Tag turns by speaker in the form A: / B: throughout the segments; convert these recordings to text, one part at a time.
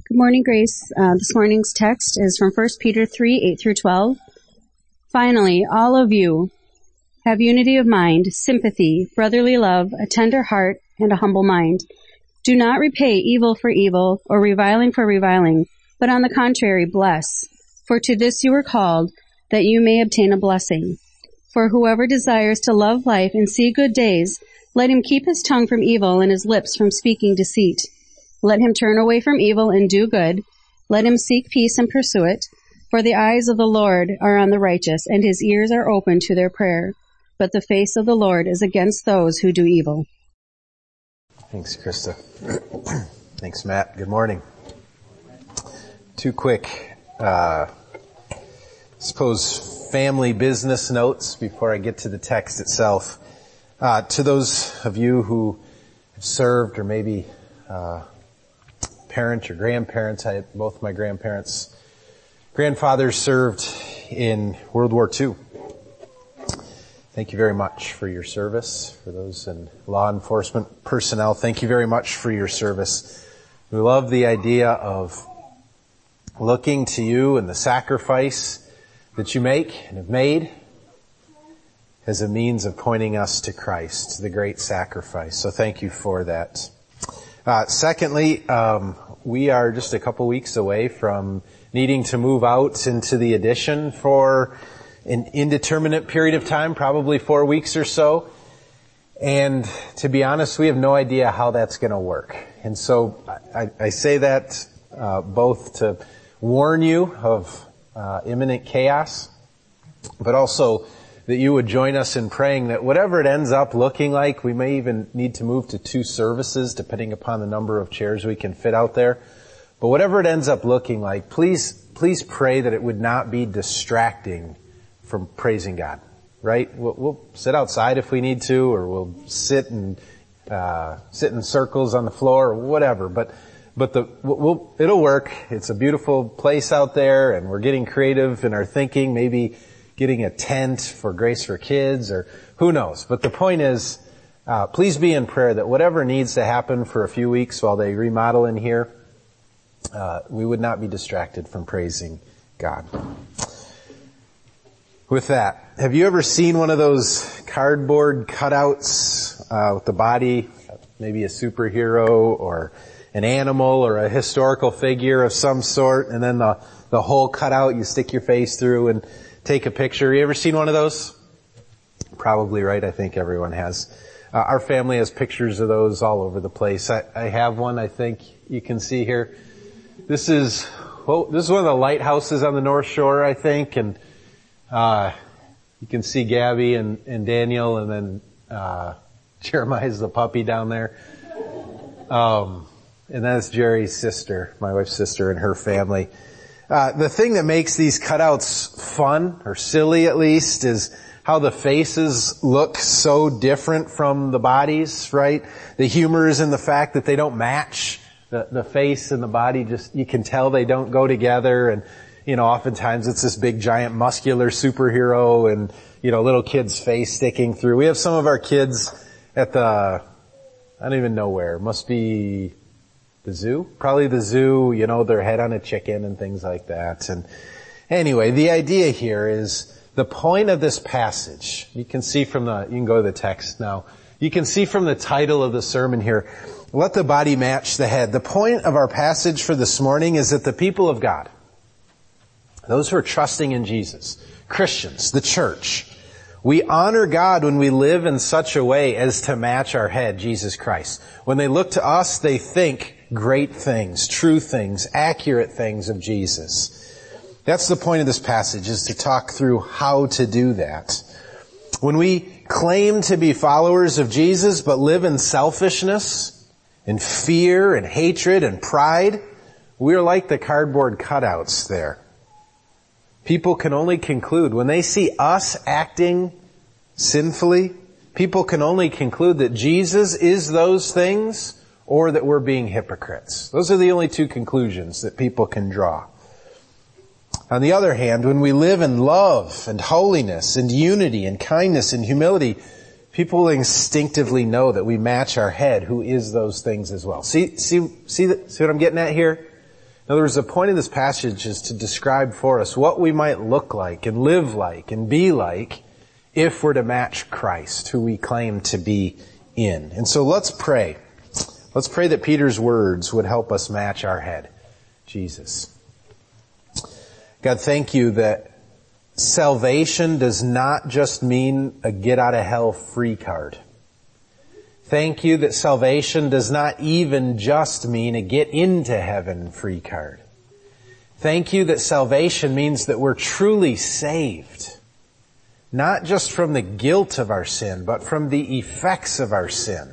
A: Good morning, Grace. This morning's text is from 1 Peter 3, 8-12. Finally, all of you have unity of mind, sympathy, brotherly love, a tender heart, and a humble mind. Do not repay evil for evil or reviling for reviling, but on the contrary, bless. For to this you were called, that you may obtain a blessing. For whoever desires to love life and see good days, let him keep his tongue from evil and his lips from speaking deceit. Let him turn away from evil and do good. Let him seek peace and pursue it. For the eyes of the Lord are on the righteous, and his ears are open to their prayer. But the face of the Lord is against those who do evil.
B: Thanks, Krista. Thanks, Matt. Good morning. Two quick, family business notes before I get to the text itself. To those of you who have served or maybe parents or grandparents, both my grandfathers served in World War II. Thank you very much for your service. For those in law enforcement personnel, thank you very much for your service. We love the idea of looking to you and the sacrifice that you make and have made as a means of pointing us to Christ, the great sacrifice. So thank you for that. Secondly, we are just a couple weeks away from needing to move out into the addition for an indeterminate period of time, probably 4 weeks or so. And to be honest, we have no idea how that's going to work. And so I say that both to warn you of imminent chaos, but also that you would join us in praying that whatever it ends up looking like, we may even need to move to 2 services depending upon the number of chairs we can fit out there. But whatever it ends up looking like, please pray that it would not be distracting from praising God, right? We'll sit outside if we need to, or we'll sit in circles on the floor or whatever, but it'll work. It's a beautiful place out there, and we're getting creative in our thinking, maybe getting a tent for Grace for Kids, or who knows. But the point is, please be in prayer that whatever needs to happen for a few weeks while they remodel in here, we would not be distracted from praising God. With that, have you ever seen one of those cardboard cutouts with the body, maybe a superhero or an animal or a historical figure of some sort, and then the whole cutout you stick your face through and take a picture? You ever seen one of those? Probably, right? I think everyone has. Our family has pictures of those all over the place. I have one, I think you can see here. This is one of the lighthouses on the North Shore, I think, and you can see Gabby and Daniel, and then Jeremiah's the puppy down there. And that's Jerry's sister, my wife's sister, and her family. The thing that makes these cutouts fun, or silly at least, is how the faces look so different from the bodies, right? The humor is in the fact that they don't match. The face and the body, just, you can tell they don't go together, and, oftentimes it's this big giant muscular superhero and, little kid's face sticking through. We have some of our kids at I don't even know where, must be the zoo? Probably the zoo, their head on a chicken and things like that. And anyway, the idea here is the point of this passage. You can go to the text now. You can see from the title of the sermon here, let the body match the head. The point of our passage for this morning is that the people of God, those who are trusting in Jesus, Christians, the church, we honor God when we live in such a way as to match our head, Jesus Christ. When they look to us, they think great things, true things, accurate things of Jesus. That's the point of this passage, is to talk through how to do that. When we claim to be followers of Jesus but live in selfishness and fear and hatred and pride, we're like the cardboard cutouts there. People can only conclude, when they see us acting sinfully, people can only conclude that Jesus is those things or that we're being hypocrites. Those are the only two conclusions that people can draw. On the other hand, when we live in love and holiness and unity and kindness and humility, people instinctively know that we match our head, who is those things as well. See what I'm getting at here? In other words, the point of this passage is to describe for us what we might look like and live like and be like if we're to match Christ, who we claim to be in. And so let's pray. Let's pray that Peter's words would help us match our head, Jesus. God, thank you that salvation does not just mean a get-out-of-hell free card. Thank you that salvation does not even just mean a get-into-heaven free card. Thank you that salvation means that we're truly saved, not just from the guilt of our sin, but from the effects of our sin.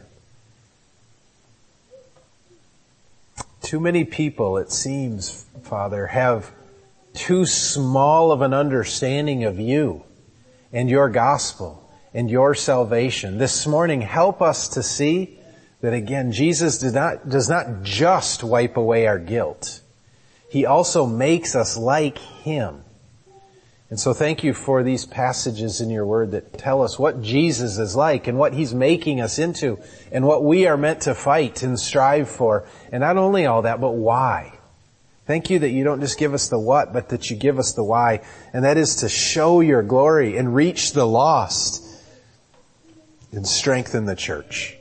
B: Too many people, it seems, Father, have too small of an understanding of you and your gospel and your salvation. This morning, help us to see that, again, Jesus does not just wipe away our guilt. He also makes us like Him. And so thank you for these passages in your word that tell us what Jesus is like and what He's making us into and what we are meant to fight and strive for. And not only all that, but why. Thank you that you don't just give us the what, but that you give us the why. And that is to show your glory and reach the lost and strengthen the church.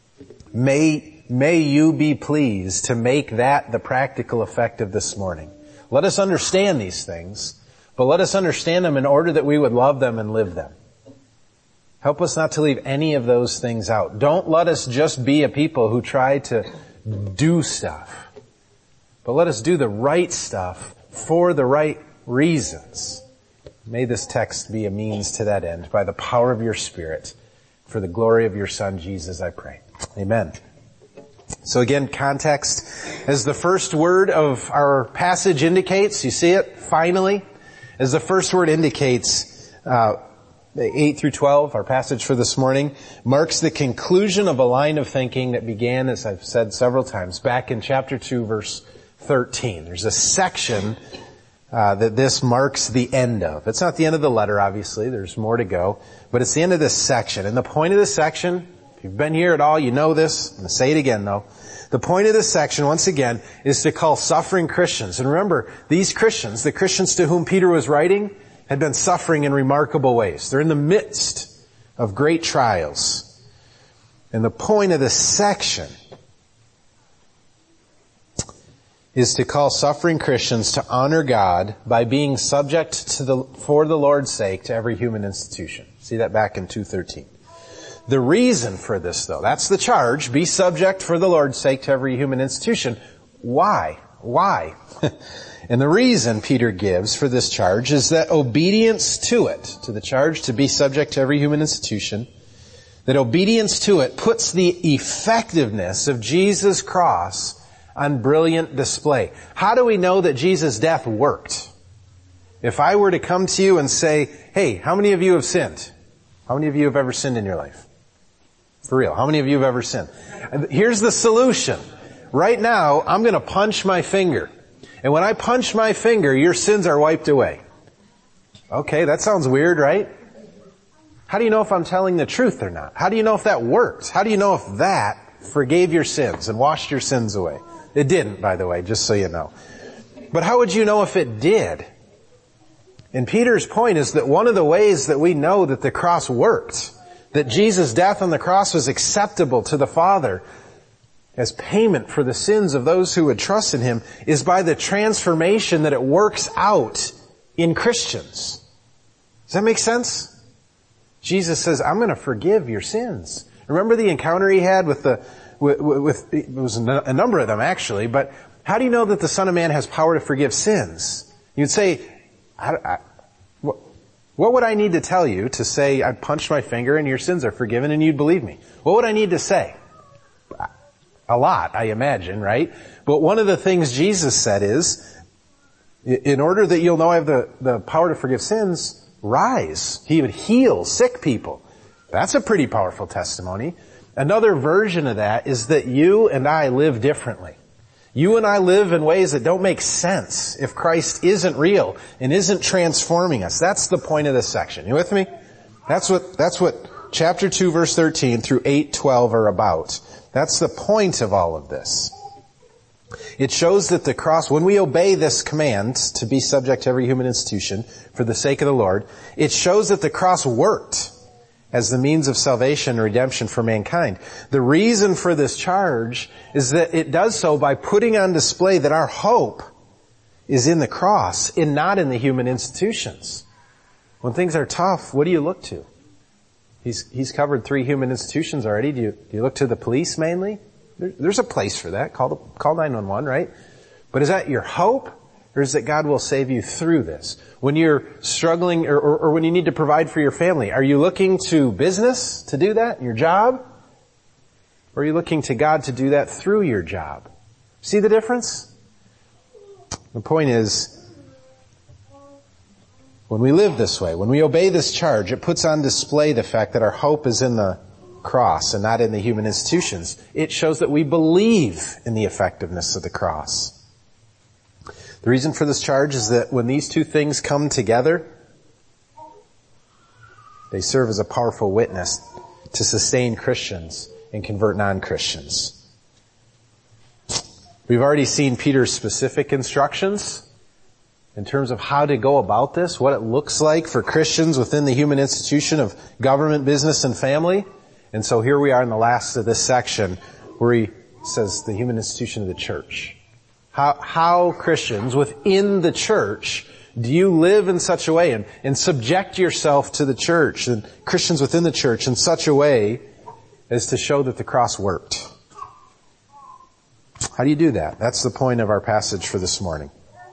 B: May you be pleased to make that the practical effect of this morning. Let us understand these things, but let us understand them in order that we would love them and live them. Help us not to leave any of those things out. Don't let us just be a people who try to do stuff, but let us do the right stuff for the right reasons. May this text be a means to that end by the power of your Spirit. For the glory of your Son, Jesus, I pray. Amen. So again, context, as the first word of our passage indicates, you see it, finally, as the first word indicates, 8 through 12, our passage for this morning, marks the conclusion of a line of thinking that began, as I've said several times, back in chapter 2, verse 13. There's a section that this marks the end of. It's not the end of the letter, obviously. There's more to go. But it's the end of this section. And the point of this section, if you've been here at all, you know this. I'm going to say it again, though. The point of this section, once again, is to call suffering Christians. And remember, these Christians, the Christians to whom Peter was writing, had been suffering in remarkable ways. They're in the midst of great trials. And the point of this section is to call suffering Christians to honor God by being subject for the Lord's sake to every human institution. See that back in 2:13. The reason for this, though, that's the charge, be subject for the Lord's sake to every human institution. Why? Why? And the reason Peter gives for this charge is that obedience to it, to the charge to be subject to every human institution, that obedience to it puts the effectiveness of Jesus' cross on brilliant display. How do we know that Jesus' death worked? If I were to come to you and say, hey, how many of you have sinned? How many of you have ever sinned in your life? For real, how many of you have ever sinned? Here's the solution. Right now, I'm going to punch my finger. And when I punch my finger, your sins are wiped away. Okay, that sounds weird, right? How do you know if I'm telling the truth or not? How do you know if that worked? How do you know if that forgave your sins and washed your sins away? It didn't, by the way, just so you know. But how would you know if it did? And Peter's point is that one of the ways that we know that the cross worked, that Jesus' death on the cross was acceptable to the Father as payment for the sins of those who would trust in Him, is by the transformation that it works out in Christians. Does that make sense? Jesus says, I'm going to forgive your sins. Remember the encounter He had with it was a number of them actually, but how do you know that the Son of Man has power to forgive sins? You'd say, what would I need to tell you to say I punched my finger and your sins are forgiven and you'd believe me? What would I need to say? A lot, I imagine, right? But one of the things Jesus said is, in order that you'll know I have the power to forgive sins, rise. He would heal sick people. That's a pretty powerful testimony. Another version of that is that you and I live differently. You and I live in ways that don't make sense if Christ isn't real and isn't transforming us. That's the point of this section. You with me? That's what chapter 2 verse 13 through 8:12 are about. That's the point of all of this. It shows that the cross, when we obey this command to be subject to every human institution for the sake of the Lord, it shows that the cross worked as the means of salvation and redemption for mankind. The reason for this charge is that it does so by putting on display that our hope is in the cross and not in the human institutions. When things are tough, what do you look to? He's covered 3 human institutions already. Do you look to the police mainly? There's a place for that. Call 911, right? But is that your hope? Or is it God will save you through this? When you're struggling or when you need to provide for your family, are you looking to business to do that, your job? Or are you looking to God to do that through your job? See the difference? The point is, when we live this way, when we obey this charge, it puts on display the fact that our hope is in the cross and not in the human institutions. It shows that we believe in the effectiveness of the cross. The reason for this charge is that when these two things come together, they serve as a powerful witness to sustain Christians and convert non-Christians. We've already seen Peter's specific instructions in terms of how to go about this, what it looks like for Christians within the human institution of government, business, and family. And so here we are in the last of this section where he says the human institution of the church. How Christians within the church do you live in such a way and subject yourself to the church and Christians within the church in such a way as to show that the cross worked? How do you do that? That's the point of our passage for this morning.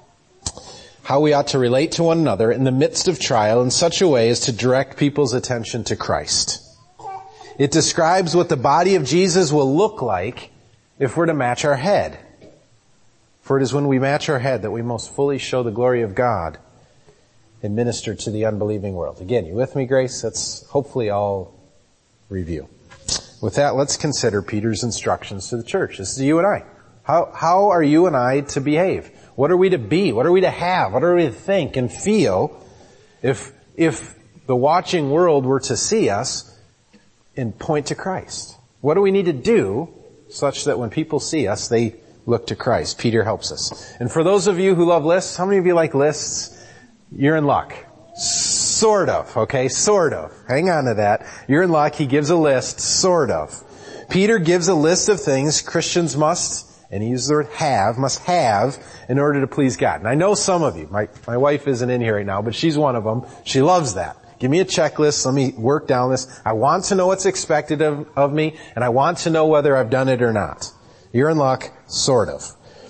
B: How we ought to relate to one another in the midst of trial in such a way as to direct people's attention to Christ. It describes what the body of Jesus will look like if we're to match our head. For it is when we match our head that we most fully show the glory of God and minister to the unbelieving world. Again, you with me, Grace? That's hopefully all review. With that, let's consider Peter's instructions to the church. This is you and I. How are you and I to behave? What are we to be? What are we to have? What are we to think and feel if the watching world were to see us and point to Christ? What do we need to do such that when people see us, they look to Christ? Peter helps us. And for those of you who love lists, how many of you like lists? You're in luck. Sort of, okay? Sort of. Hang on to that. You're in luck. He gives a list, sort of. Peter gives a list of things Christians must, and he uses the word must have in order to please God. And I know some of you, my wife isn't in here right now, but she's one of them. She loves that. Give me a checklist. Let me work down this. I want to know what's expected of me, and I want to know whether I've done it or not. You're in luck, sort of.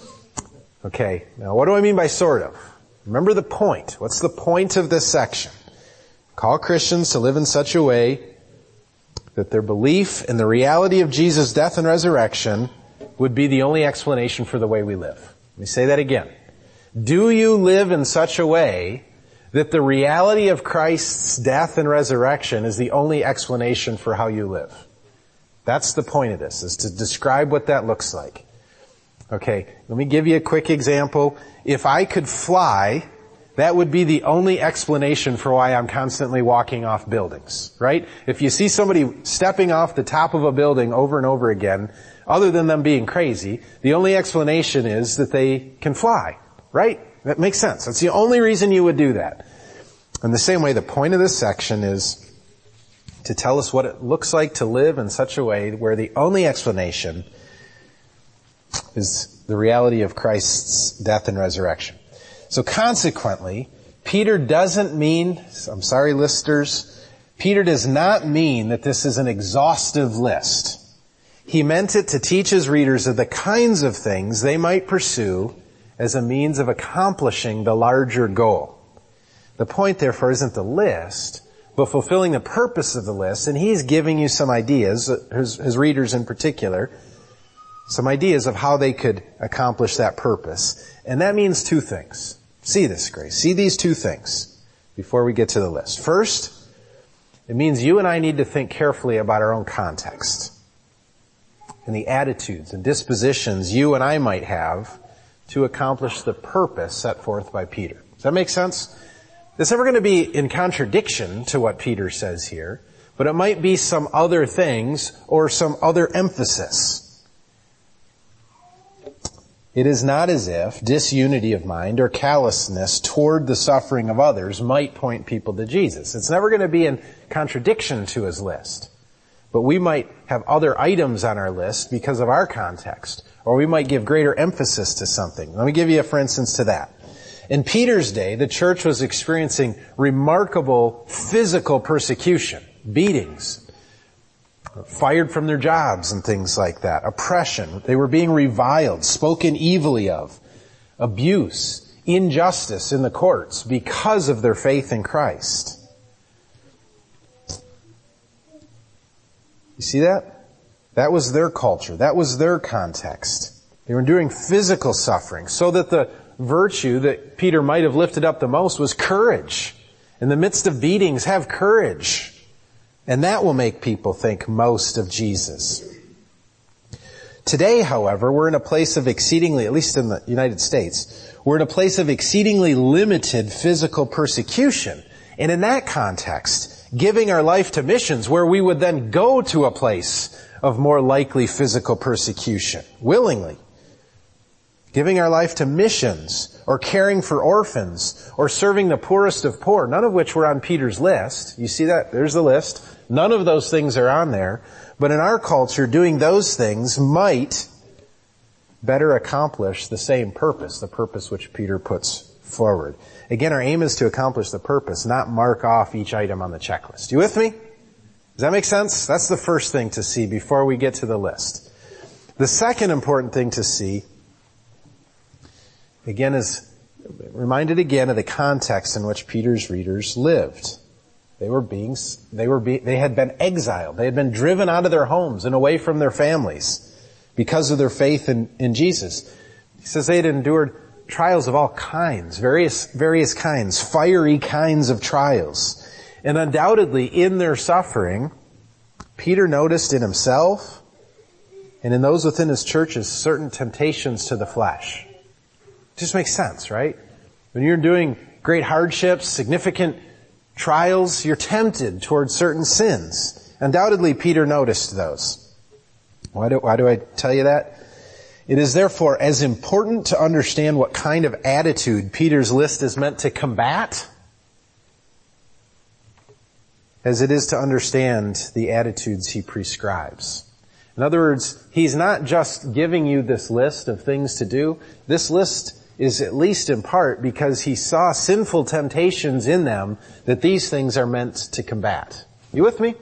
B: Okay, now what do I mean by sort of? Remember the point. What's the point of this section? Call Christians to live in such a way that their belief in the reality of Jesus' death and resurrection would be the only explanation for the way we live. Let me say that again. Do you live in such a way that the reality of Christ's death and resurrection is the only explanation for how you live? That's the point of this, is to describe what that looks like. Okay, let me give you a quick example. If I could fly, that would be the only explanation for why I'm constantly walking off buildings, right? If you see somebody stepping off the top of a building over and over again, other than them being crazy, the only explanation is that they can fly, right? That makes sense. That's the only reason you would do that. In the same way, the point of this section is to tell us what it looks like to live in such a way where the only explanation is the reality of Christ's death and resurrection. So consequently, Peter doesn't mean, I'm sorry listers, Peter does not mean that this is an exhaustive list. He meant it to teach his readers of the kinds of things they might pursue as a means of accomplishing the larger goal. The point, therefore, isn't the list, but fulfilling the purpose of the list, and he's giving you some ideas, his readers in particular, some ideas of how they could accomplish that purpose. And that means two things. See this, Grace. See these two things before we get to the list. First, it means you and I need to think carefully about our own context and the attitudes and dispositions you and I might have to accomplish the purpose set forth by Peter. Does that make sense? It's never going to be in contradiction to what Peter says here, but it might be some other things or some other emphasis. It is not as if disunity of mind or callousness toward the suffering of others might point people to Jesus. It's never going to be in contradiction to his list. But we might have other items on our list because of our context, or we might give greater emphasis to something. Let me give you a for instance to that. In Peter's day, the church was experiencing remarkable physical persecution, beatings, fired from their jobs and things like that, oppression. They were being reviled, spoken evilly of, abuse, injustice in the courts because of their faith in Christ. You see that? That was their culture. That was their context. They were enduring physical suffering, so that the virtue that Peter might have lifted up the most was courage. In the midst of beatings, have courage. And that will make people think most of Jesus. Today, however, we're in a place of exceedingly, at least in the United States, we're in a place of exceedingly limited physical persecution. And in that context, giving our life to missions, where we would then go to a place of more likely physical persecution, willingly. Giving our life to missions, or caring for orphans, or serving the poorest of poor, none of which were on Peter's list. You see that? There's the list. None of those things are on there. But in our culture, doing those things might better accomplish the same purpose, the purpose which Peter puts forward. Again, our aim is to accomplish the purpose, not mark off each item on the checklist. You with me? Does that make sense? That's the first thing to see before we get to the list. The second important thing to see, again, is reminded again of the context in which Peter's readers lived. They had been exiled. They had been driven out of their homes and away from their families because of their faith in Jesus. He says they had endured trials of all kinds, various kinds, fiery kinds of trials. And undoubtedly in their suffering, Peter noticed in himself and in those within his churches certain temptations to the flesh. It just makes sense, right? When you're doing great hardships, significant trials, you're tempted towards certain sins. Undoubtedly Peter noticed those. Why do I tell you that? It is therefore as important to understand what kind of attitude Peter's list is meant to combat as it is to understand the attitudes he prescribes. In other words, he's not just giving you this list of things to do. This list is at least in part because he saw sinful temptations in them that these things are meant to combat. You with me?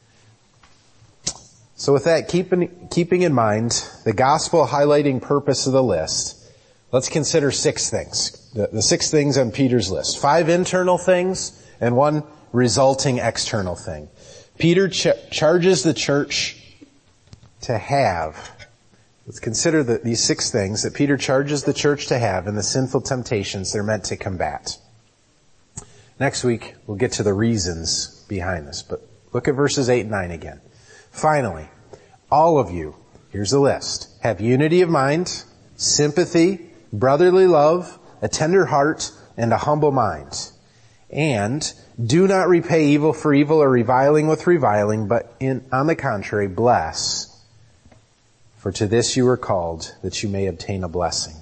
B: So with that, keeping in mind the gospel highlighting purpose of the list, let's consider 6 things. The 6 things on Peter's list. 5 internal things and 1 resulting external thing. Peter charges the church to have. Let's consider these 6 things that Peter charges the church to have and the sinful temptations they're meant to combat. Next week, we'll get to the reasons behind this, but look at verses 8 and 9 again. Finally, all of you, here's the list, have unity of mind, sympathy, brotherly love, a tender heart, and a humble mind. And do not repay evil for evil or reviling with reviling, but on the contrary, bless. For to this you were called, that you may obtain a blessing.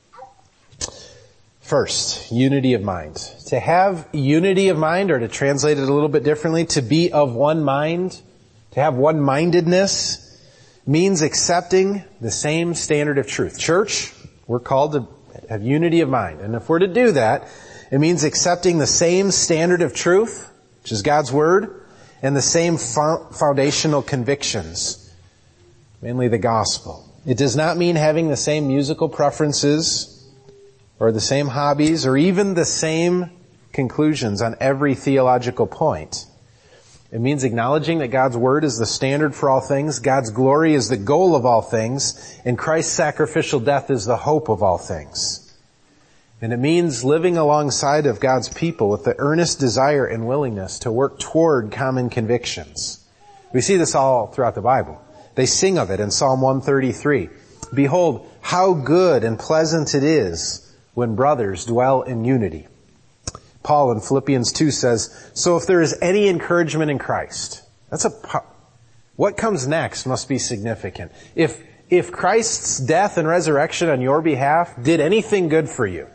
B: First, unity of mind. To have unity of mind, or to translate it a little bit differently, to be of one mind, to have one-mindedness, means accepting the same standard of truth. Church, we're called to have unity of mind. And if we're to do that, it means accepting the same standard of truth, which is God's Word, and the same foundational convictions, mainly the gospel. It does not mean having the same musical preferences, or the same hobbies, or even the same conclusions on every theological point. It means acknowledging that God's Word is the standard for all things, God's glory is the goal of all things, and Christ's sacrificial death is the hope of all things. And it means living alongside of God's people with the earnest desire and willingness to work toward common convictions. We see this all throughout the Bible. They sing of it in Psalm 133. Behold, how good and pleasant it is when brothers dwell in unity. Paul in Philippians 2 says, so if there is any encouragement in Christ, what comes next must be significant. If if Christ's death and resurrection on your behalf did anything good for you,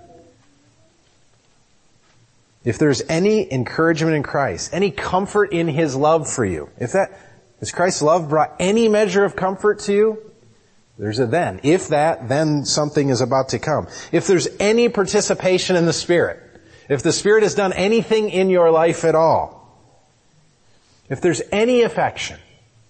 B: if there's any encouragement in Christ, any comfort in His love for you, if Christ's love brought any measure of comfort to you, there's a then. If that, then something is about to come. If there's any participation in the Spirit, if the Spirit has done anything in your life at all, if there's any affection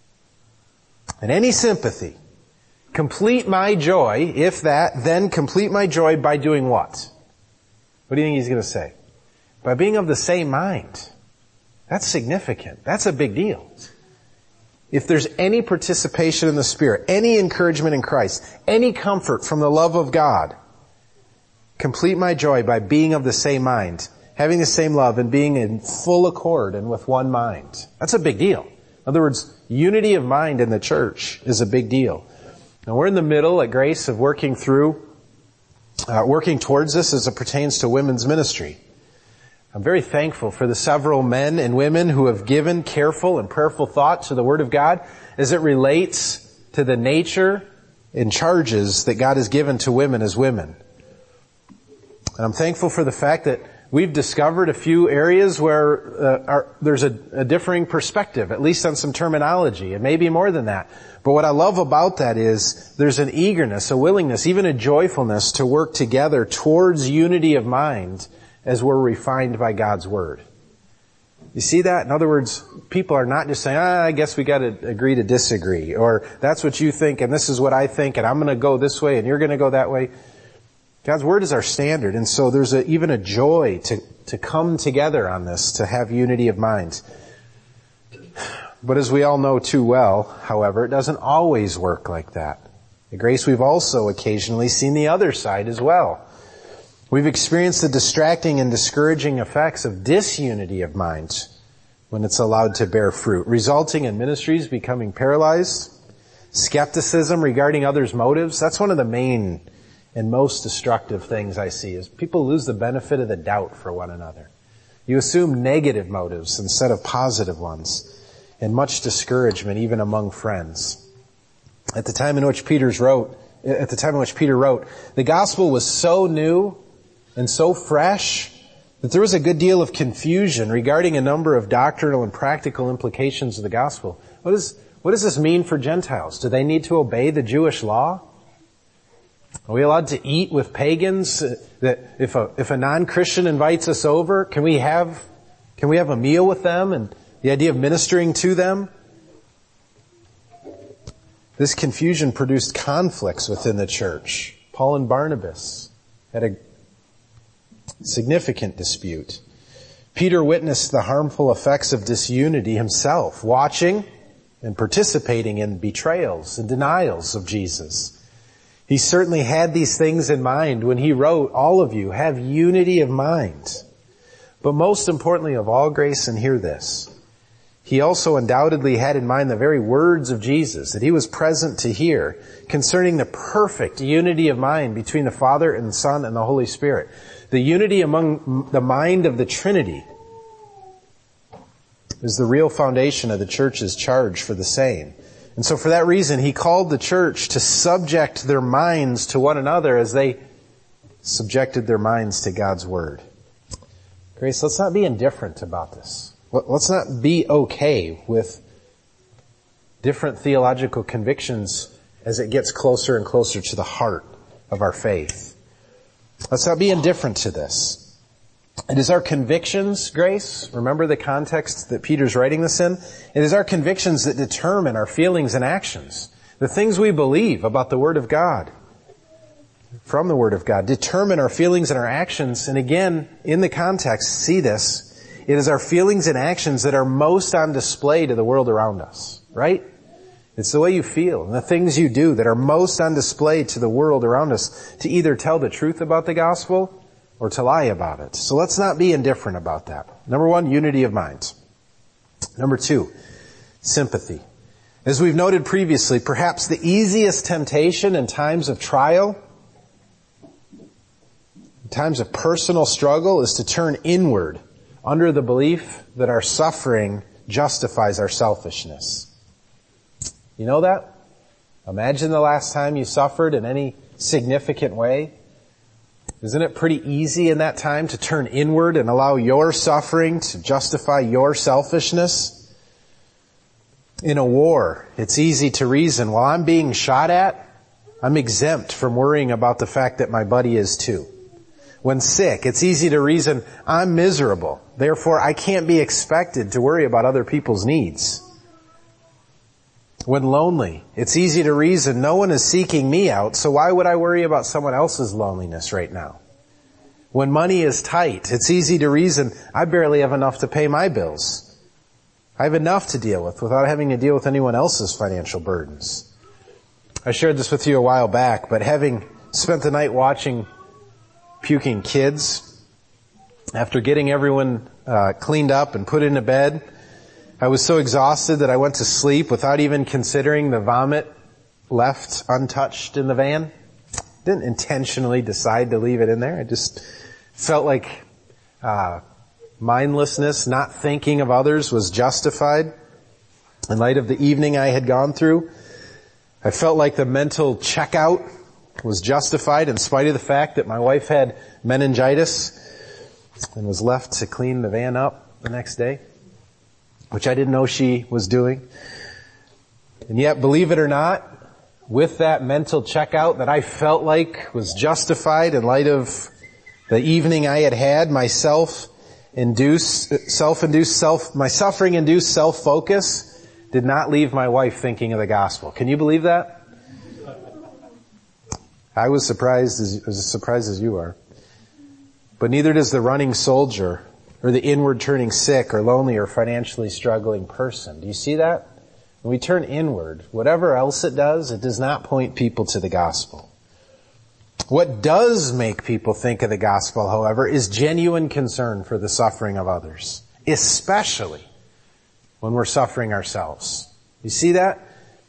B: and any sympathy, complete my joy, if that, then complete my joy by doing what? What do you think He's going to say? By being of the same mind. That's significant. That's a big deal. If there's any participation in the Spirit, any encouragement in Christ, any comfort from the love of God, complete my joy by being of the same mind, having the same love, and being in full accord and with one mind. That's a big deal. In other words, unity of mind in the church is a big deal. Now we're in the middle at Grace of working towards this as it pertains to women's ministry. I'm very thankful for the several men and women who have given careful and prayerful thought to the Word of God as it relates to the nature and charges that God has given to women as women. And I'm thankful for the fact that we've discovered a few areas where there's a differing perspective, at least on some terminology, and maybe more than that. But what I love about that is there's an eagerness, a willingness, even a joyfulness to work together towards unity of mind as we're refined by God's Word. You see that? In other words, people are not just saying, I guess we got to agree to disagree, or that's what you think and this is what I think and I'm going to go this way and you're going to go that way. God's Word is our standard, and so there's even a joy to come together on this, to have unity of mind. But as we all know too well, however, it doesn't always work like that. At Grace, we've also occasionally seen the other side as well. We've experienced the distracting and discouraging effects of disunity of mind when it's allowed to bear fruit, resulting in ministries becoming paralyzed, skepticism regarding others' motives. That's one of the main and most destructive things I see is people lose the benefit of the doubt for one another. You assume negative motives instead of positive ones, and much discouragement even among friends. At the time in which Peter wrote, the gospel was so new and so fresh that there was a good deal of confusion regarding a number of doctrinal and practical implications of the gospel. What does this mean for Gentiles? Do they need to obey the Jewish law? Are we allowed to eat with pagans? That if a non-Christian invites us over, can we have a meal with them? And the idea of ministering to them? This confusion produced conflicts within the church. Paul and Barnabas had a significant dispute. Peter witnessed the harmful effects of disunity himself, watching and participating in betrayals and denials of Jesus. He certainly had these things in mind when he wrote, all of you have unity of mind. But most importantly of all, Grace, and hear this, he also undoubtedly had in mind the very words of Jesus that he was present to hear concerning the perfect unity of mind between the Father and the Son and the Holy Spirit. The unity among the mind of the Trinity is the real foundation of the church's charge for the same. And so for that reason, he called the church to subject their minds to one another as they subjected their minds to God's Word. Grace, let's not be indifferent about this. Let's not be okay with different theological convictions as it gets closer and closer to the heart of our faith. Let's not be indifferent to this. It is our convictions, Grace, remember the context that Peter's writing this in? It is our convictions that determine our feelings and actions. The things we believe about the Word of God, from the Word of God, determine our feelings and our actions. And again, in the context, see this, it is our feelings and actions that are most on display to the world around us, right? It's the way you feel and the things you do that are most on display to the world around us to either tell the truth about the gospel or to lie about it. So let's not be indifferent about that. Number one, unity of mind. Number two, sympathy. As we've noted previously, perhaps the easiest temptation in times of trial, in times of personal struggle, is to turn inward under the belief that our suffering justifies our selfishness. You know that? Imagine the last time you suffered in any significant way. Isn't it pretty easy in that time to turn inward and allow your suffering to justify your selfishness? In a war, it's easy to reason, while I'm being shot at, I'm exempt from worrying about the fact that my buddy is too. When sick, it's easy to reason, I'm miserable. Therefore, I can't be expected to worry about other people's needs. When lonely, it's easy to reason, no one is seeking me out, so why would I worry about someone else's loneliness right now? When money is tight, it's easy to reason, I barely have enough to pay my bills. I have enough to deal with without having to deal with anyone else's financial burdens. I shared this with you a while back, but having spent the night watching puking kids, after getting everyone cleaned up and put into bed, I was so exhausted that I went to sleep without even considering the vomit left untouched in the van. Didn't intentionally decide to leave it in there. I just felt like mindlessness, not thinking of others, was justified. In light of the evening I had gone through, I felt like the mental checkout was justified in spite of the fact that my wife had meningitis and was left to clean the van up the next day, which I didn't know she was doing. And yet, believe it or not, with that mental checkout that I felt like was justified in light of the evening I had had, my suffering-induced self-focus did not leave my wife thinking of the gospel. Can you believe that? I was as surprised as you are. But neither does the running soldier or the inward turning sick or lonely or financially struggling person. Do you see that? When we turn inward, whatever else it does not point people to the gospel. What does make people think of the gospel, however, is genuine concern for the suffering of others, especially when we're suffering ourselves. You see that?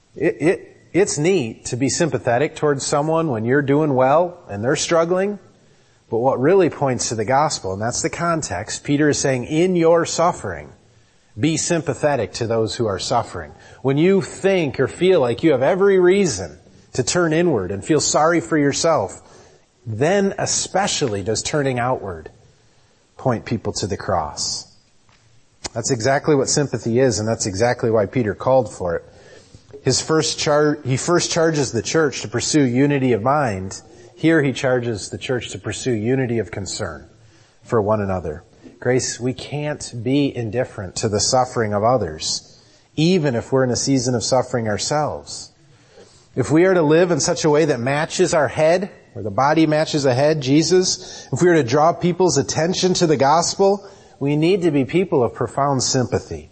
B: It's neat to be sympathetic towards someone when you're doing well and they're struggling. But what really points to the gospel, and that's the context, Peter is saying, in your suffering, be sympathetic to those who are suffering. When you think or feel like you have every reason to turn inward and feel sorry for yourself, then especially does turning outward point people to the cross. That's exactly what sympathy is, and that's exactly why Peter called for it. He first charges the church to pursue unity of mind. Here he charges the church to pursue unity of concern for one another. Grace, we can't be indifferent to the suffering of others, even if we're in a season of suffering ourselves. If we are to live in such a way that matches our head, or the body matches a head, Jesus, if we are to draw people's attention to the gospel, we need to be people of profound sympathy.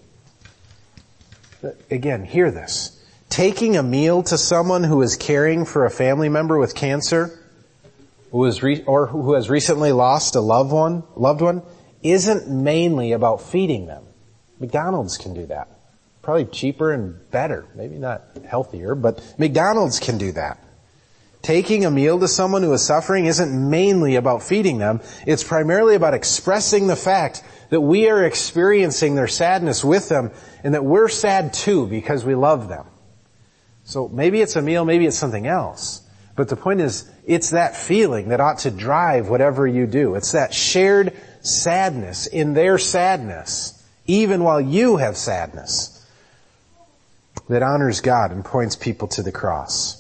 B: Again, hear this. Taking a meal to someone who is caring for a family member with cancer, who has recently lost a loved one, isn't mainly about feeding them. McDonald's can do that. Probably cheaper and better. Maybe not healthier, but McDonald's can do that. Taking a meal to someone who is suffering isn't mainly about feeding them. It's primarily about expressing the fact that we are experiencing their sadness with them and that we're sad too because we love them. So maybe it's a meal, maybe it's something else. But the point is, it's that feeling that ought to drive whatever you do. It's that shared sadness in their sadness, even while you have sadness, that honors God and points people to the cross.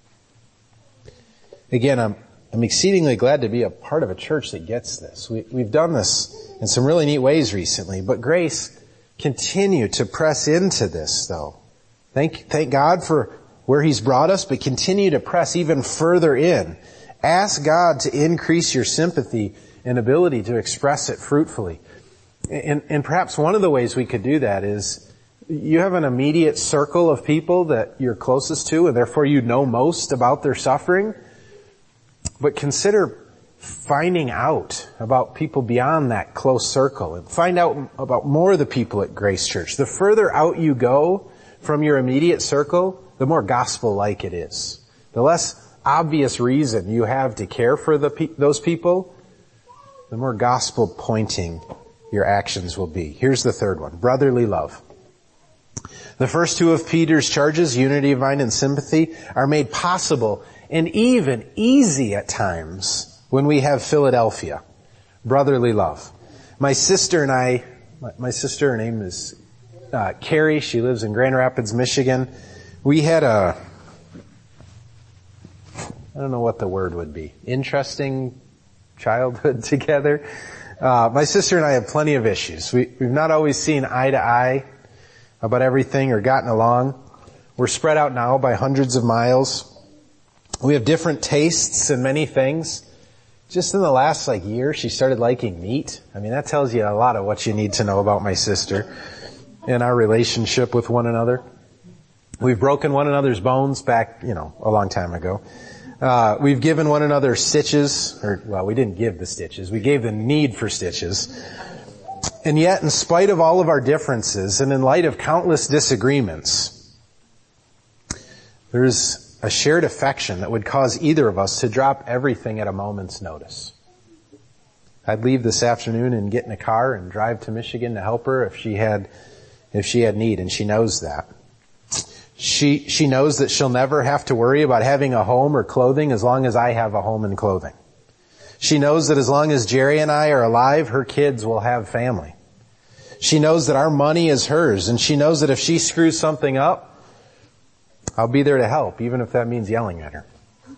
B: Again, I'm exceedingly glad to be a part of a church that gets this. We've done this in some really neat ways recently, but Grace, continue to press into this though. Thank God for where He's brought us, but continue to press even further in. Ask God to increase your sympathy and ability to express it fruitfully. And perhaps one of the ways we could do that is you have an immediate circle of people that you're closest to, and therefore you know most about their suffering. But consider finding out about people beyond that close circle and find out about more of the people at Grace Church. The further out you go from your immediate circle, the more gospel-like it is. The less obvious reason you have to care for those people, the more gospel-pointing your actions will be. Here's the third one, brotherly love. The first two of Peter's charges, unity of mind and sympathy, are made possible and even easy at times when we have Philadelphia, brotherly love. My sister and I, my sister, her name is Carrie. She lives in Grand Rapids, Michigan. We had I don't know what the word would be, interesting childhood together. My sister and I have plenty of issues. We've not always seen eye to eye about everything or gotten along. We're spread out now by hundreds of miles. We have different tastes in many things. Just in the last year, she started liking meat. I mean, that tells you a lot of what you need to know about my sister and our relationship with one another. We've broken one another's bones back, a long time ago. We've given one another stitches, we didn't give the stitches. We gave the need for stitches. And yet, in spite of all of our differences and in light of countless disagreements, there's a shared affection that would cause either of us to drop everything at a moment's notice. I'd leave this afternoon and get in a car and drive to Michigan to help her if she had need, and she knows that. She knows that she'll never have to worry about having a home or clothing as long as I have a home and clothing. She knows that as long as Jerry and I are alive, her kids will have family. She knows that our money is hers, and she knows that if she screws something up, I'll be there to help, even if that means yelling at her.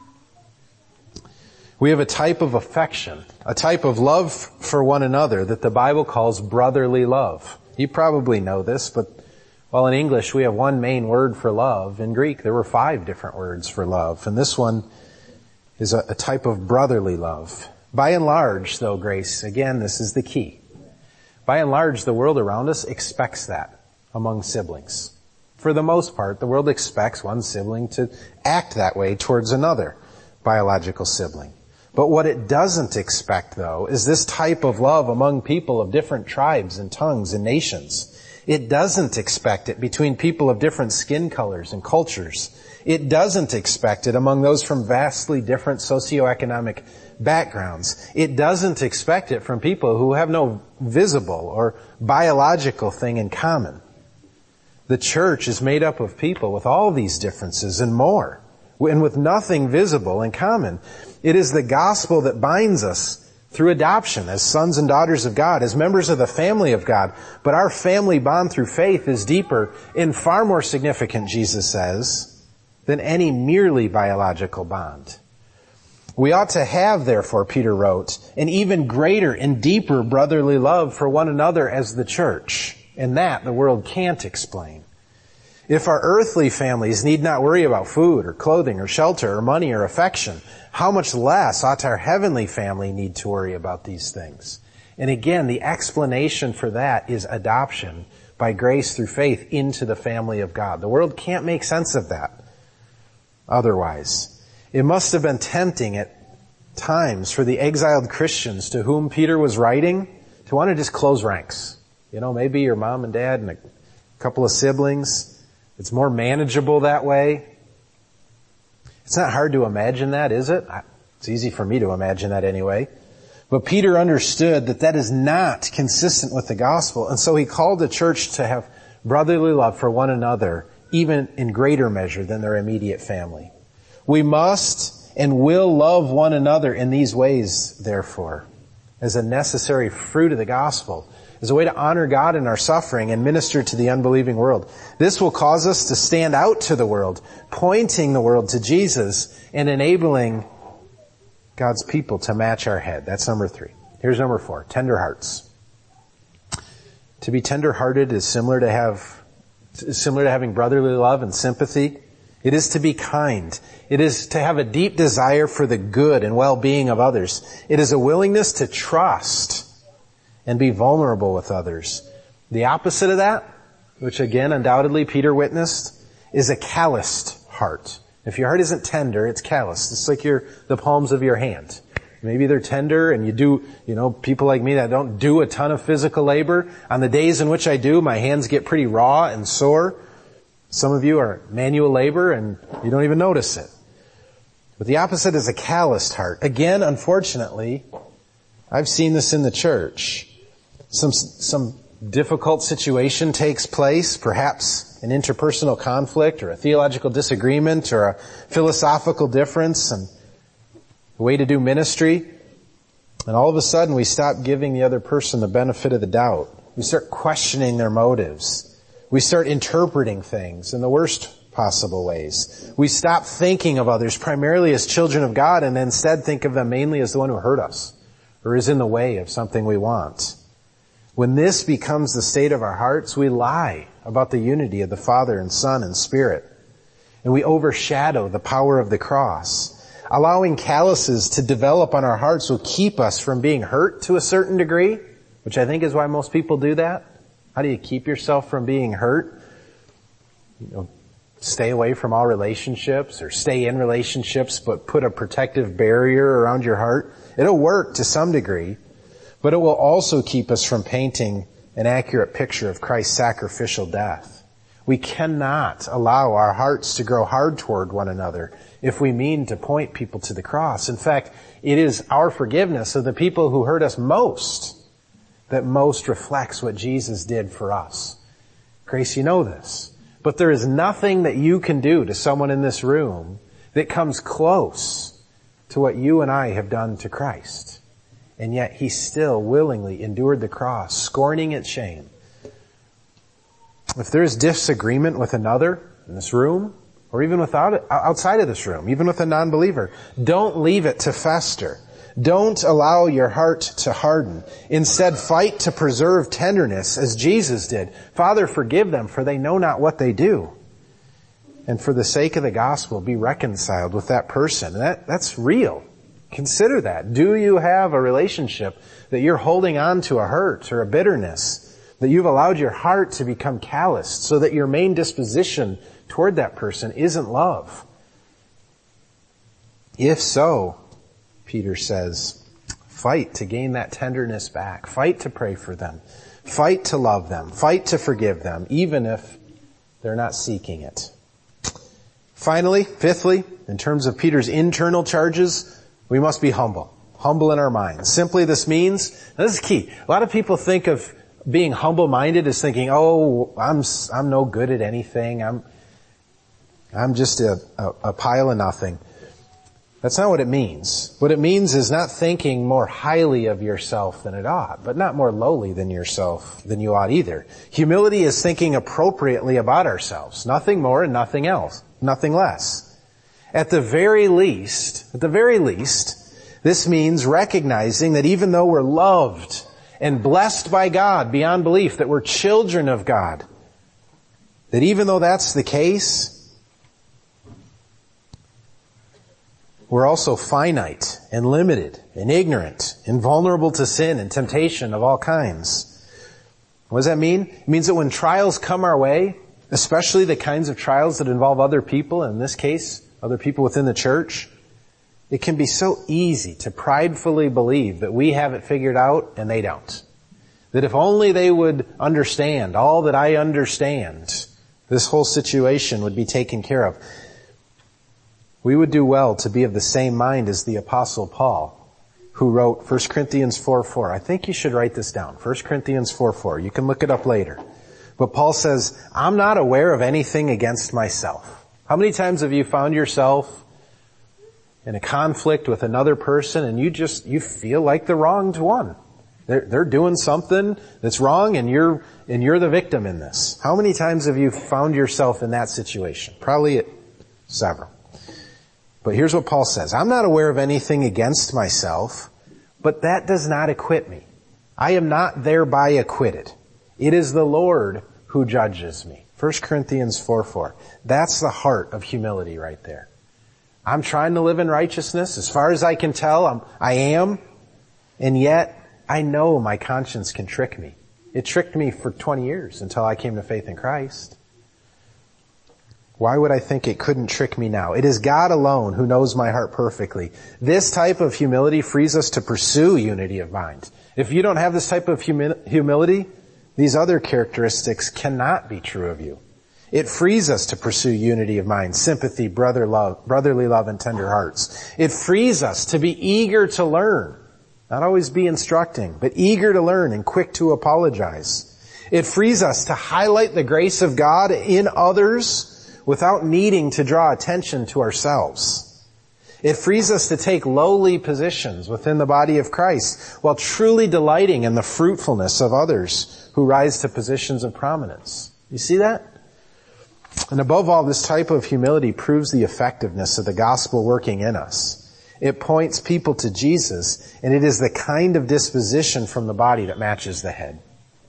B: We have a type of affection, a type of love for one another that the Bible calls brotherly love. You probably know this, but in English we have one main word for love. In Greek there were 5 different words for love, and this one is a type of brotherly love. By and large, though, Grace, again, this is the key. By and large, the world around us expects that among siblings. For the most part, the world expects one sibling to act that way towards another biological sibling. But what it doesn't expect, though, is this type of love among people of different tribes and tongues and nations. It doesn't expect it between people of different skin colors and cultures. It doesn't expect it among those from vastly different socioeconomic backgrounds. It doesn't expect it from people who have no visible or biological thing in common. The church is made up of people with all these differences and more, and with nothing visible in common. It is the gospel that binds us through adoption as sons and daughters of God, as members of the family of God. But our family bond through faith is deeper and far more significant, Jesus says, than any merely biological bond. We ought to have, therefore, Peter wrote, an even greater and deeper brotherly love for one another as the church, and that the world can't explain. If our earthly families need not worry about food or clothing or shelter or money or affection, how much less ought our heavenly family need to worry about these things? And again, the explanation for that is adoption by grace through faith into the family of God. The world can't make sense of that otherwise. It must have been tempting at times for the exiled Christians to whom Peter was writing to want to just close ranks. Maybe your mom and dad and a couple of siblings. It's more manageable that way. It's not hard to imagine that, is it? It's easy for me to imagine that anyway. But Peter understood that that is not consistent with the gospel, and so he called the church to have brotherly love for one another, even in greater measure than their immediate family. We must and will love one another in these ways, therefore, as a necessary fruit of the gospel, as a way to honor God in our suffering and minister to the unbelieving world. This will cause us to stand out to the world, pointing the world to Jesus and enabling God's people to match our head. That's number 3. Here's number 4, tender hearts. To be tender-hearted is similar to having brotherly love and sympathy. It is to be kind. It is to have a deep desire for the good and well-being of others. It is a willingness to trust and be vulnerable with others. The opposite of that, which again undoubtedly Peter witnessed, is a calloused heart. If your heart isn't tender, it's calloused. It's like the palms of your hand. Maybe they're tender and you do, people like me that don't do a ton of physical labor. On the days in which I do, my hands get pretty raw and sore. Some of you are manual labor and you don't even notice it. But the opposite is a calloused heart. Again, unfortunately, I've seen this in the church. Some difficult situation takes place, perhaps an interpersonal conflict or a theological disagreement or a philosophical difference and a way to do ministry, and all of a sudden we stop giving the other person the benefit of the doubt. We start questioning their motives. We start interpreting things in the worst possible ways. We stop thinking of others primarily as children of God and instead think of them mainly as the one who hurt us or is in the way of something we want. When this becomes the state of our hearts, we lie about the unity of the Father and Son and Spirit. And we overshadow the power of the cross. Allowing calluses to develop on our hearts will keep us from being hurt to a certain degree, which I think is why most people do that. How do you keep yourself from being hurt? Stay away from all relationships or stay in relationships but put a protective barrier around your heart. It'll work to some degree, but it will also keep us from painting an accurate picture of Christ's sacrificial death. We cannot allow our hearts to grow hard toward one another if we mean to point people to the cross. In fact, it is our forgiveness of the people who hurt us most that most reflects what Jesus did for us. Grace, you know this. But there is nothing that you can do to someone in this room that comes close to what you and I have done to Christ. And yet He still willingly endured the cross, scorning its shame. If there is disagreement with another in this room, or even outside of this room, even with a non-believer, don't leave it to fester. Don't allow your heart to harden. Instead, fight to preserve tenderness as Jesus did. Father, forgive them, for they know not what they do. And for the sake of the gospel, be reconciled with that person. That's real. Consider that. Do you have a relationship that you're holding on to a hurt or a bitterness, that you've allowed your heart to become calloused so that your main disposition toward that person isn't love? If so, Peter says, fight to gain that tenderness back. Fight to pray for them. Fight to love them. Fight to forgive them, even if they're not seeking it. Finally, fifthly, in terms of Peter's internal charges, we must be humble. Humble in our minds. Simply this means, this is key. A lot of people think of being humble-minded as thinking, oh, I'm no good at anything. I'm just a pile of nothing. That's not what it means. What it means is not thinking more highly of yourself than it ought, but not more lowly than yourself than you ought either. Humility is thinking appropriately about ourselves. Nothing more and nothing else. Nothing less. At the very least, this means recognizing that even though we're loved and blessed by God beyond belief, that we're children of God, that even though that's the case, we're also finite and limited and ignorant and vulnerable to sin and temptation of all kinds. What does that mean? It means that when trials come our way, especially the kinds of trials that involve other people, in this case, other people within the church, it can be so easy to pridefully believe that we have it figured out and they don't. That if only they would understand all that I understand, this whole situation would be taken care of. We would do well to be of the same mind as the Apostle Paul, who wrote 1 Corinthians 4:4. I think you should write this down. 1 Corinthians 4:4. You can look it up later. But Paul says, I'm not aware of anything against myself. How many times have you found yourself in a conflict with another person and you feel like the wronged one? They're doing something that's wrong and you're the victim in this. How many times have you found yourself in that situation? Probably several. But here's what Paul says. I'm not aware of anything against myself, but that does not acquit me. I am not thereby acquitted. It is the Lord who judges me. 1 Corinthians 4:4. That's the heart of humility right there. I'm trying to live in righteousness. As far as I can tell, I am. And yet, I know my conscience can trick me. It tricked me for 20 years until I came to faith in Christ. Why would I think it couldn't trick me now? It is God alone who knows my heart perfectly. This type of humility frees us to pursue unity of mind. If you don't have this type of humility, these other characteristics cannot be true of you. It frees us to pursue unity of mind, sympathy, brotherly love, and tender hearts. It frees us to be eager to learn, not always be instructing, but eager to learn and quick to apologize. It frees us to highlight the grace of God in others without needing to draw attention to ourselves. It frees us to take lowly positions within the body of Christ while truly delighting in the fruitfulness of others who rise to positions of prominence. You see that? And above all, this type of humility proves the effectiveness of the gospel working in us. It points people to Jesus, and it is the kind of disposition from the body that matches the head.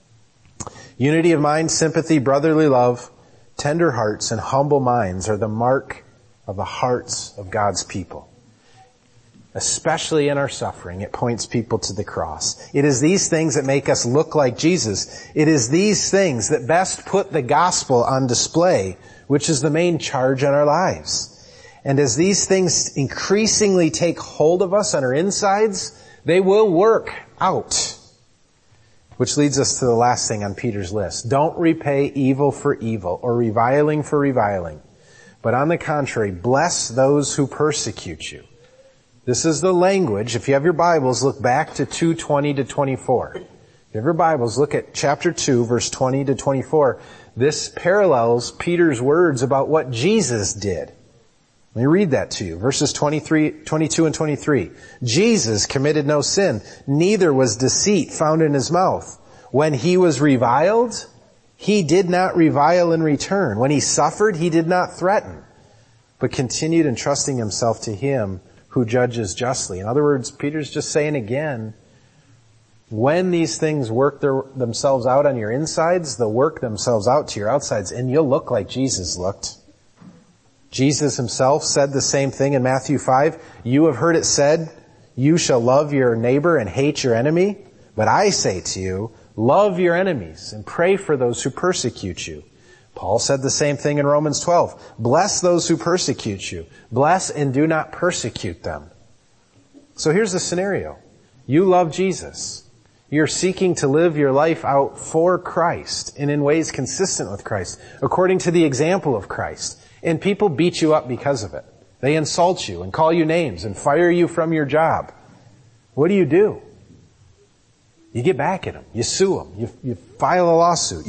B: Unity of mind, sympathy, brotherly love, tender hearts, and humble minds are the mark of the hearts of God's people. Especially in our suffering, it points people to the cross. It is these things that make us look like Jesus. It is these things that best put the gospel on display, which is the main charge on our lives. And as these things increasingly take hold of us on our insides, they will work out. Which leads us to the last thing on Peter's list. Don't repay evil for evil or reviling for reviling. But on the contrary, bless those who persecute you. This is the language. If you have your Bibles, look back to 2:20 to 24. If you have your Bibles, look at chapter 2, verse 20 to 24. This parallels Peter's words about what Jesus did. Let me read that to you. Verses 22 and 23. Jesus committed no sin, neither was deceit found in his mouth. When he was reviled, he did not revile in return. When he suffered, he did not threaten, but continued entrusting himself to him who judges justly. In other words, Peter's just saying again, when these things work themselves out on your insides, they'll work themselves out to your outsides, and you'll look like Jesus looked. Jesus himself said the same thing in Matthew 5. You have heard it said, you shall love your neighbor and hate your enemy. But I say to you, love your enemies and pray for those who persecute you. Paul said the same thing in Romans 12. Bless those who persecute you. Bless and do not persecute them. So here's the scenario. You love Jesus. You're seeking to live your life out for Christ and in ways consistent with Christ, according to the example of Christ. And people beat you up because of it. They insult you and call you names and fire you from your job. What do? You get back at them. You sue them. You file a lawsuit.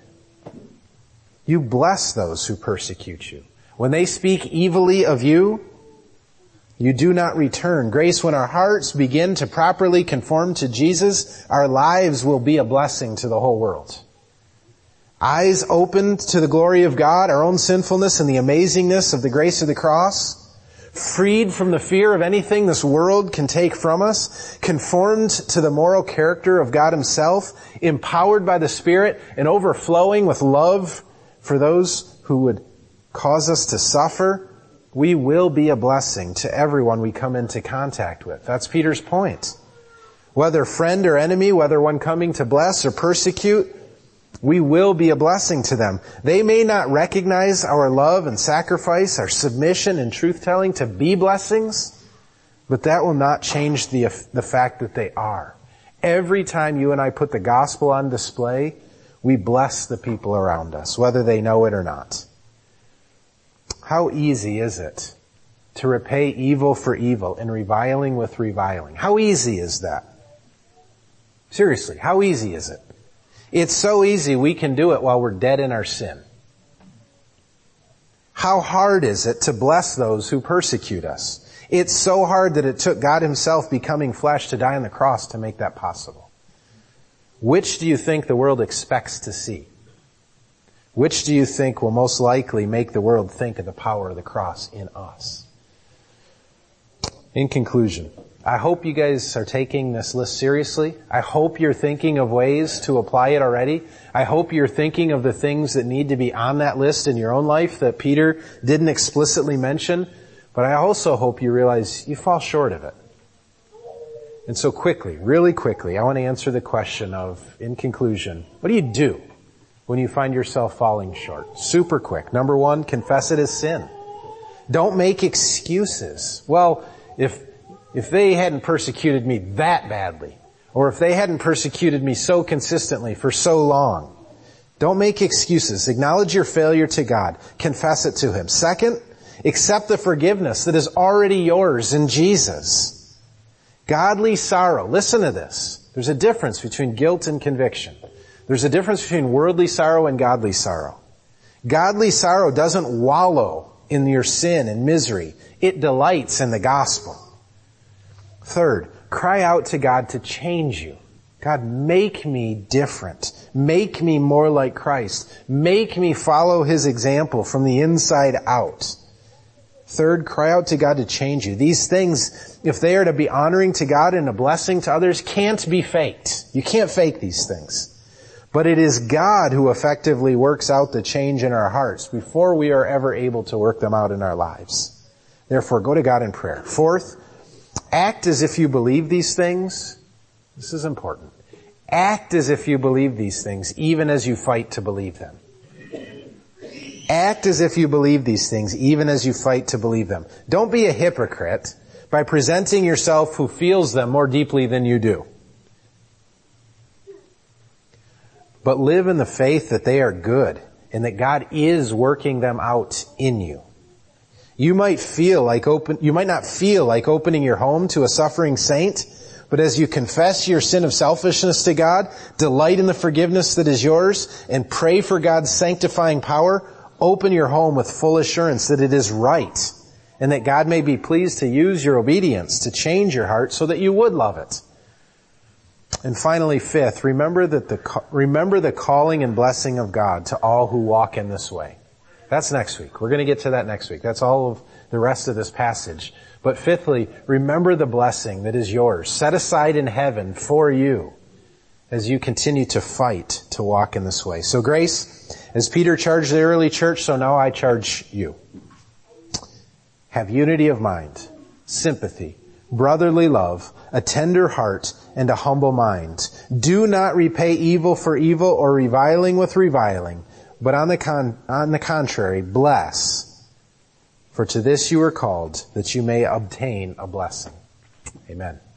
B: You bless those who persecute you. When they speak evilly of you, you do not return. Grace, when our hearts begin to properly conform to Jesus, our lives will be a blessing to the whole world. Eyes opened to the glory of God, our own sinfulness and the amazingness of the grace of the cross, freed from the fear of anything this world can take from us, conformed to the moral character of God himself, empowered by the Spirit, and overflowing with love for those who would cause us to suffer, we will be a blessing to everyone we come into contact with. That's Peter's point. Whether friend or enemy, whether one coming to bless or persecute, we will be a blessing to them. They may not recognize our love and sacrifice, our submission and truth-telling to be blessings, but that will not change the fact that they are. Every time you and I put the gospel on display, we bless the people around us, whether they know it or not. How easy is it to repay evil for evil and reviling with reviling? How easy is that? Seriously, how easy is it? It's so easy we can do it while we're dead in our sin. How hard is it to bless those who persecute us? It's so hard that it took God himself becoming flesh to die on the cross to make that possible. Which do you think the world expects to see? Which do you think will most likely make the world think of the power of the cross in us? In conclusion, I hope you guys are taking this list seriously. I hope you're thinking of ways to apply it already. I hope you're thinking of the things that need to be on that list in your own life that Peter didn't explicitly mention. But I also hope you realize you fall short of it. And so quickly, really quickly, I want to answer the question of, in conclusion, what do you do when you find yourself falling short? Super quick. Number one, confess it as sin. Don't make excuses. Well, if they hadn't persecuted me that badly, or if they hadn't persecuted me so consistently for so long, don't make excuses. Acknowledge your failure to God. Confess it to him. Second, accept the forgiveness that is already yours in Jesus. Godly sorrow. Listen to this. There's a difference between guilt and conviction. There's a difference between worldly sorrow and godly sorrow. Godly sorrow doesn't wallow in your sin and misery. It delights in the gospel. Third, cry out to God to change you. God, make me different. Make me more like Christ. Make me follow His example from the inside out. Third, cry out to God to change you. These things, if they are to be honoring to God and a blessing to others, can't be faked. You can't fake these things. But it is God who effectively works out the change in our hearts before we are ever able to work them out in our lives. Therefore, go to God in prayer. Fourth, act as if you believe these things. This is important. Act as if you believe these things, even as you fight to believe them. Act as if you believe these things, even as you fight to believe them. Don't be a hypocrite by presenting yourself who feels them more deeply than you do. But live in the faith that they are good and that God is working them out in you. You might not feel like opening your home to a suffering saint, but as you confess your sin of selfishness to God, delight in the forgiveness that is yours, and pray for God's sanctifying power, open your home with full assurance that it is right, and that God may be pleased to use your obedience to change your heart so that you would love it. And finally, fifth, remember the calling and blessing of God to all who walk in this way. That's next week. We're going to get to that next week. That's all of the rest of this passage. But fifthly, remember the blessing that is yours, set aside in heaven for you as you continue to fight to walk in this way. So grace, as Peter charged the early church, so now I charge you. Have unity of mind, sympathy, brotherly love, a tender heart, and a humble mind. Do not repay evil for evil or reviling with reviling, but on the contrary, bless. For to this you are called, that you may obtain a blessing. Amen.